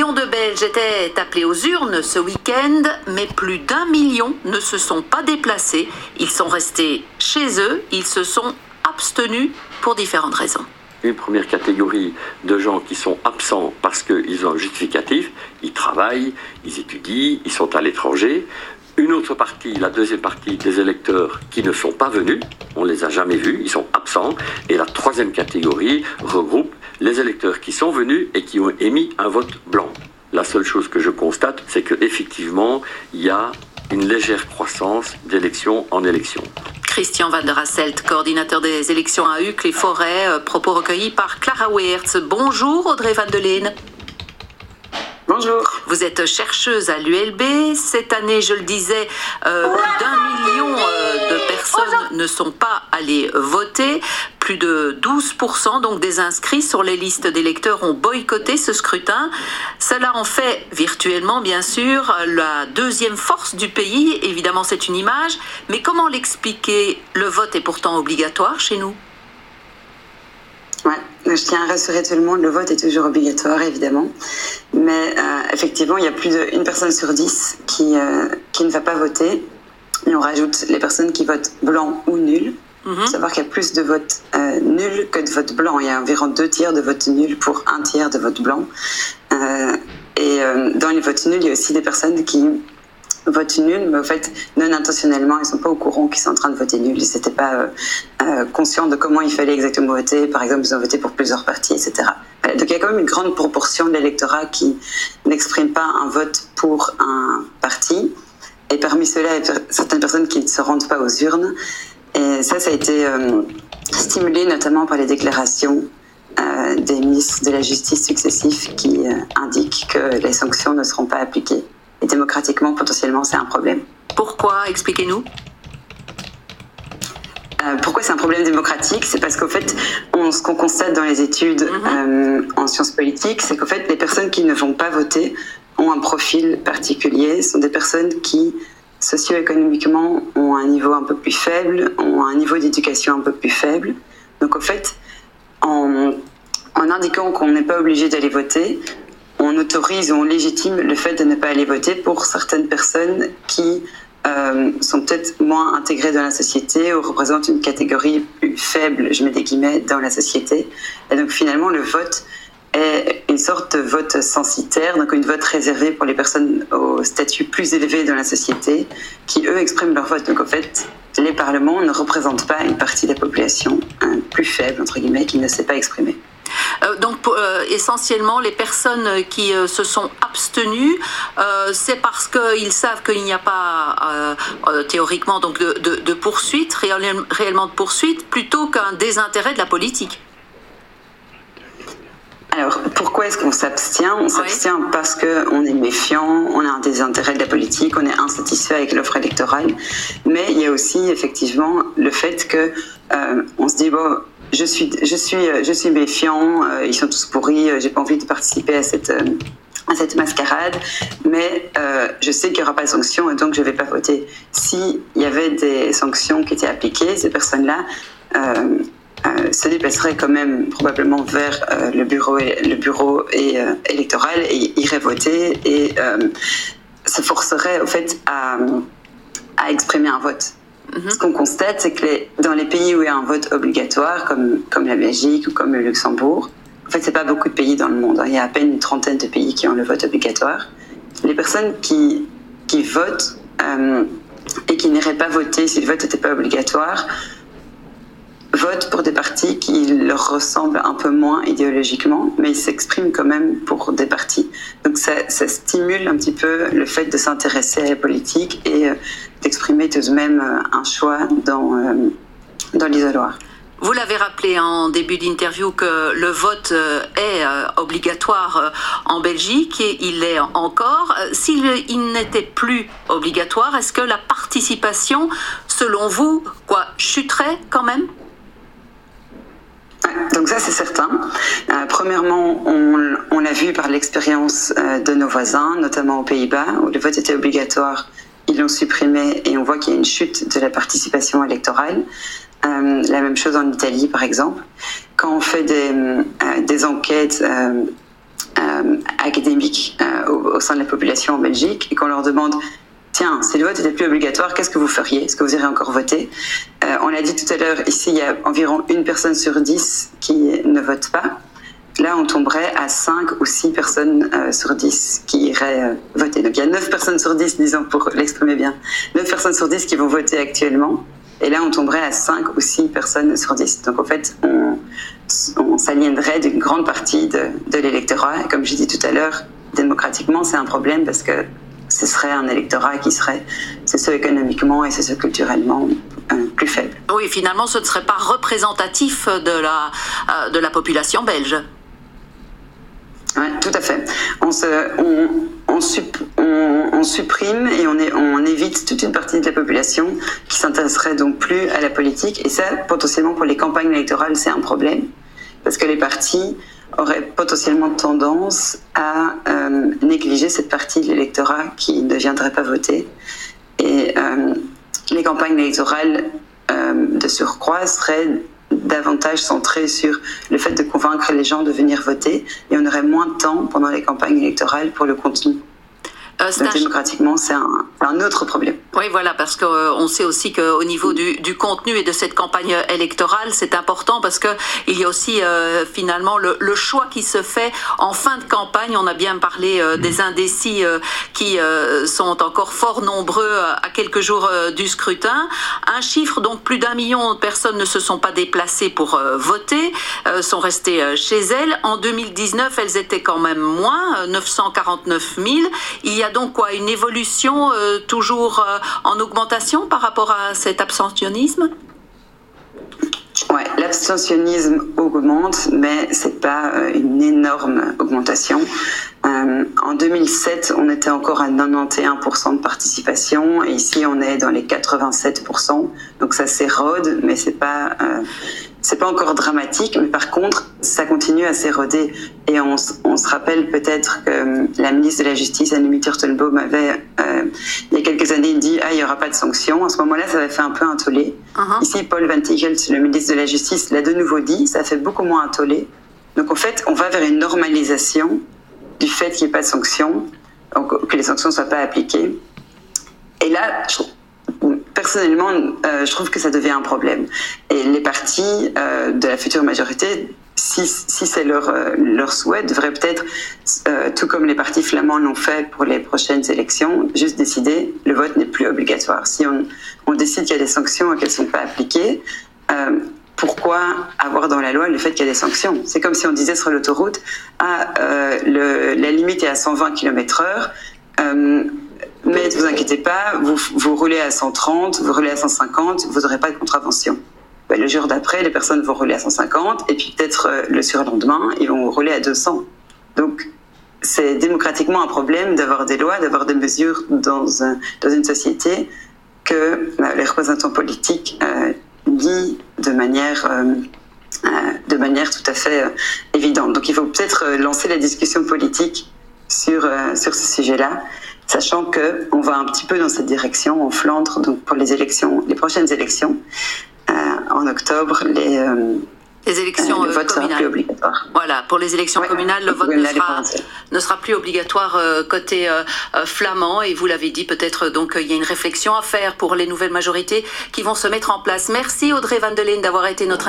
millions de Belges étaient appelés aux urnes ce week-end, mais plus d'1 million ne se sont pas déplacés. Ils sont restés chez eux, ils se sont abstenus pour différentes raisons. Une première catégorie de gens qui sont absents parce qu'ils ont un justificatif, ils travaillent, ils étudient, ils sont à l'étranger. Une autre partie, la deuxième partie des électeurs qui ne sont pas venus, on ne les a jamais vus, ils sont absents. Et la troisième catégorie regroupe les électeurs qui sont venus et qui ont émis un vote blanc. La seule chose que je constate, c'est qu'effectivement, il y a une légère croissance d'élection en élection. Christian Van der Hasselt, coordinateur des élections à Uccle-les-Forêts, propos recueillis par Clara Weerts. Bonjour Audrey Van de Leen. Bonjour. Vous êtes chercheuse à l'ULB. Cette année, je le disais, plus d'1 million de personnes ne sont pas allées voter. Plus de 12% donc des inscrits sur les listes d'électeurs ont boycotté ce scrutin. Cela en fait virtuellement, bien sûr, la deuxième force du pays. Évidemment, c'est une image. Mais comment l'expliquer? Le vote est pourtant obligatoire chez nous. Ouais, je tiens à rassurer tout le monde, le vote est toujours obligatoire, évidemment. Mais effectivement, il y a plus d'une personne sur 10 qui ne va pas voter. Et on rajoute les personnes qui votent blanc ou nul. Il faut savoir qu'il y a plus de votes nuls que de votes blancs. Il y a environ 2 tiers de votes nuls pour 1 tiers de votes blancs. Dans les votes nuls, il y a aussi des personnes qui votent nul, mais au fait, non intentionnellement, ils ne sont pas au courant qu'ils sont en train de voter nul. Ils n'étaient pas conscients de comment il fallait exactement voter. Par exemple, ils ont voté pour plusieurs partis, etc. Voilà. Donc il y a quand même une grande proportion de l'électorat qui n'exprime pas un vote pour un parti. Et parmi ceux-là, il y a certaines personnes qui ne se rendent pas aux urnes. Et ça a été stimulé notamment par les déclarations des ministres de la Justice successifs qui indiquent que les sanctions ne seront pas appliquées. Et démocratiquement, potentiellement, c'est un problème. Pourquoi? Expliquez-nous. Pourquoi c'est un problème démocratique? C'est parce qu'en fait, ce qu'on constate dans les études en sciences politiques, c'est qu'en fait, les personnes qui ne vont pas voter ont un profil particulier. Ce sont des personnes qui, socio-économiquement, ont un niveau un peu plus faible, ont un niveau d'éducation un peu plus faible. Donc en fait, en indiquant qu'on n'est pas obligé d'aller voter, on autorise, on légitime le fait de ne pas aller voter pour certaines personnes qui sont peut-être moins intégrées dans la société ou représentent une catégorie plus faible, je mets des guillemets, dans la société. Et donc finalement, le vote est une sorte de vote censitaire, donc une vote réservée pour les personnes au statut plus élevé dans la société, qui eux expriment leur vote. Donc en fait, les parlements ne représentent pas une partie de la population plus faible, entre guillemets, qui ne s'est pas exprimée. Donc essentiellement, les personnes qui se sont abstenues, c'est parce qu'ils savent qu'il n'y a pas théoriquement donc de poursuite, réellement de poursuite, plutôt qu'un désintérêt de la politique. Alors, pourquoi est-ce qu'on s'abstient? On s'abstient parce qu'on est méfiant, on a un désintérêt de la politique, on est insatisfait avec l'offre électorale. Mais il y a aussi effectivement le fait que on se dit bon, je suis méfiant, ils sont tous pourris, j'ai pas envie de participer à cette mascarade, mais je sais qu'il n'y aura pas de sanctions et donc je vais pas voter. S'il y avait des sanctions qui étaient appliquées, ces personnes-là se déplaceraient quand même probablement vers le bureau électoral et iraient voter et se forceraient au fait à exprimer un vote. Ce qu'on constate, c'est que dans les pays où il y a un vote obligatoire, comme la Belgique ou comme le Luxembourg, en fait, c'est pas beaucoup de pays dans le monde. Il y a à peine une trentaine de pays qui ont le vote obligatoire. Les personnes qui votent et qui n'iraient pas voter si le vote n'était pas obligatoire, votent pour des partis qui leur ressemblent un peu moins idéologiquement, mais ils s'expriment quand même pour des partis. Donc ça stimule un petit peu le fait de s'intéresser à la politique et d'exprimer tout de même un choix dans l'isoloir. Vous l'avez rappelé en début d'interview que le vote est obligatoire en Belgique et il l'est encore. S'il n'était plus obligatoire, est-ce que la participation, selon vous, chuterait quand même ? Donc ça, c'est certain. Premièrement, on l'a vu par l'expérience de nos voisins, notamment aux Pays-Bas, où le vote était obligatoire. Ils l'ont supprimé et on voit qu'il y a une chute de la participation électorale. La même chose en Italie, par exemple. Quand on fait des enquêtes académiques au sein de la population en Belgique et qu'on leur demande tiens, si le vote n'était plus obligatoire, qu'est-ce que vous feriez? Est-ce que vous irez encore voter? On l'a dit tout à l'heure, ici il y a environ 1 personne sur 10 qui ne vote pas. Là, on tomberait à 5 ou 6 personnes sur 10 qui iraient voter. Donc il y a 9 personnes sur 10, disons pour l'exprimer bien, 9 personnes sur 10 qui vont voter actuellement. Et là, on tomberait à 5 ou 6 personnes sur 10. Donc en fait, on s'aliénerait d'une grande partie de l'électorat. Et comme j'ai dit tout à l'heure, démocratiquement, c'est un problème parce que ce serait un électorat qui serait socio-économiquement et socio-culturellement plus faible. Oui, finalement, ce ne serait pas représentatif de la population belge. Oui, tout à fait. On supprime et on évite toute une partie de la population qui s'intéresserait donc plus à la politique. Et ça, potentiellement, pour les campagnes électorales, c'est un problème. Parce que les partis auraient potentiellement tendance à négliger cette partie de l'électorat qui ne viendrait pas voter. Et les campagnes électorales, de surcroît, seraient davantage centrées sur le fait de convaincre les gens de venir voter et on aurait moins de temps pendant les campagnes électorales pour le contenu. Donc, démocratiquement, c'est un autre problème. Oui, voilà, parce qu'on sait aussi qu'au niveau du contenu et de cette campagne électorale, c'est important parce qu'il y a aussi finalement le choix qui se fait en fin de campagne. On a bien parlé des indécis qui sont encore fort nombreux à quelques jours du scrutin. Un chiffre, donc plus d'1 million de personnes ne se sont pas déplacées pour voter, sont restées chez elles. En 2019, elles étaient quand même moins, 949 000. Il y a donc quoi, une évolution toujours en augmentation par rapport à cet abstentionnisme? Ouais, l'abstentionnisme augmente, mais c'est pas une énorme augmentation. En 2007, on était encore à 91% de participation, et ici on est dans les 87%. Donc ça s'érode, mais c'est pas encore dramatique. Mais par contre, ça continue à s'éroder. Et on se rappelle peut-être que la ministre de la Justice, Annemie Turtelbaum, avait il y a quelques années dit il y aura pas de sanctions. À ce moment-là, ça avait fait un peu un tollé. Ici, Paul Van Tigelt, le ministre de la Justice, l'a de nouveau dit, ça fait beaucoup moins un tollé. Donc en fait, on va vers une normalisation du fait qu'il n'y ait pas de sanctions, que les sanctions ne soient pas appliquées. Et là, personnellement, je trouve que ça devient un problème. Et les partis de la future majorité, si c'est leur souhait, devraient peut-être, tout comme les partis flamands l'ont fait pour les prochaines élections, juste décider le vote n'est plus obligatoire. Si on décide qu'il y a des sanctions et qu'elles ne sont pas appliquées, pourquoi avoir dans la loi le fait qu'il y a des sanctions? C'est comme si on disait sur l'autoroute, la limite est à 120 km/h, mais ne vous inquiétez pas, vous roulez à 130, vous roulez à 150, vous n'aurez pas de contravention. Le jour d'après, les personnes vont rouler à 150, et puis peut-être le surlendemain, ils vont rouler à 200. Donc, c'est démocratiquement un problème d'avoir des lois, d'avoir des mesures dans une société que les représentants politiques lient de manière tout à fait évidente. Donc, il faut peut-être lancer la discussion politique sur ce sujet-là, sachant qu'on va un petit peu dans cette direction en Flandre, donc pour les prochaines élections, en octobre, les élections le vote communales. Sera plus obligatoire. Voilà, pour les élections communales, le vote ne sera plus obligatoire côté flamand. Et vous l'avez dit, peut-être donc il y a une réflexion à faire pour les nouvelles majorités qui vont se mettre en place. Merci Audrey Van de Leen d'avoir été notre